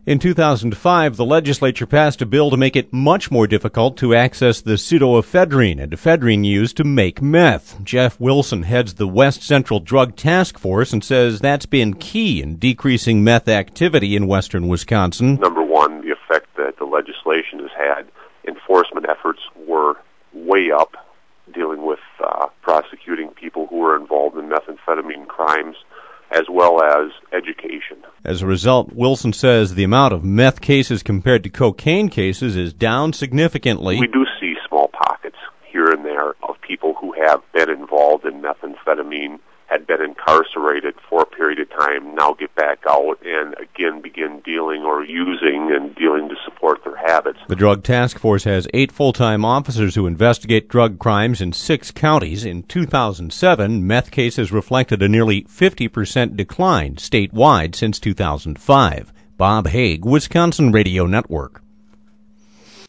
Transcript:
In 2005, the legislature passed a bill to make it much more difficult to access the pseudoephedrine, a ephedrine used to make meth. Jeff Wilson heads the West Central Drug Task Force and says that's been key in decreasing meth activity in western Wisconsin. Number one, the effect that the legislation has had. Enforcement efforts were way up, dealing with prosecuting people who were involved in methamphetamine crimes, as well as education. As a result, Wilson says the amount of meth cases compared to cocaine cases is down significantly. We do see small pockets here and there of people who have been involved in methamphetamine, had been incarcerated for a period of time, now get back out and again begin dealing or using and dealing to support their habits. The Drug Task Force has 8 full-time officers who investigate drug crimes in 6 counties. In 2007, meth cases reflected a nearly 50% decline statewide since 2005. Bob Haig, Wisconsin Radio Network.